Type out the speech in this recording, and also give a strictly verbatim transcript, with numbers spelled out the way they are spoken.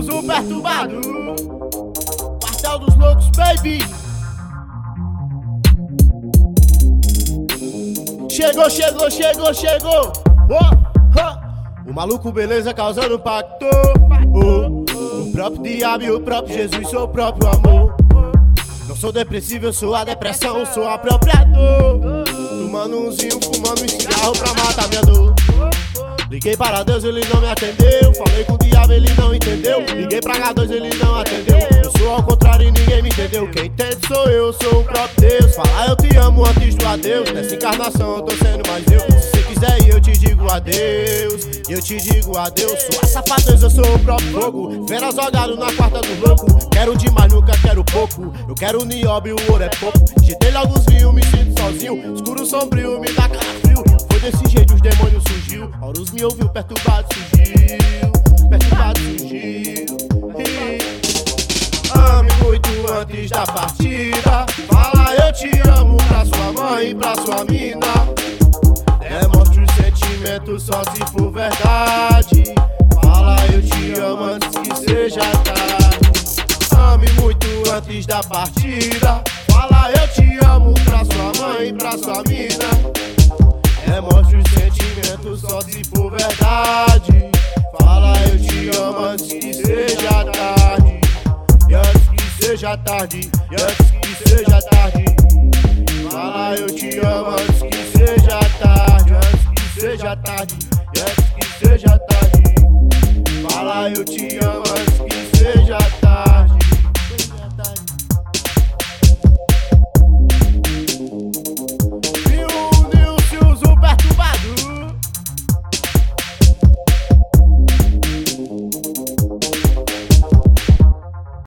sou perturbado. Quartel dos loucos, baby. Chegou, chegou, chegou, chegou. Oh, oh. O maluco beleza causando pacto. Oh, o próprio diabo e o próprio Jesus, sou o próprio amor. Não sou depressivo, eu sou a depressão, sou a própria dor. Tomando umzinho, fumando um cigarro pra matar minha dor. Liguei para Deus, ele não me atendeu. Falei com o diabo, ele não entendeu. Liguei pra H dois, ele não atendeu. Eu sou ao contrário e ninguém me entendeu. Quem entende sou eu, sou o próprio Deus. Falar eu te amo antes do adeus. Nessa encarnação eu tô sendo mais eu. Se você quiser ir, eu te digo adeus. Eu te digo adeus. Sua safadeza, eu sou o próprio fogo. Fera jogado na quarta do louco. Quero demais, nunca quero pouco. Eu quero o nióbio, o ouro é pouco. Chitei logo os vinhos, me sinto sozinho. Escuro sombrio, me dá calafrio. Foi desse jeito os demônios surgiu. Horus me ouviu, perturbado surgiu. Perturbado surgiu. Ame muito antes da partida. Fala eu te amo pra sua mãe e pra sua mina. Demonstre os sentimentos só se for verdade. Fala eu te amo antes que seja tarde. Ame muito antes da partida. Fala eu te amo pra sua mãe e pra sua mina. Demonstre os sentimentos só se for verdade. Fala eu te amo antes que seja tarde. E antes que seja tarde. E antes que seja tarde. Fala eu te amo antes que seja tarde. Antes que seja tarde. E antes que seja tarde. Fala eu te amo antes que seja tarde.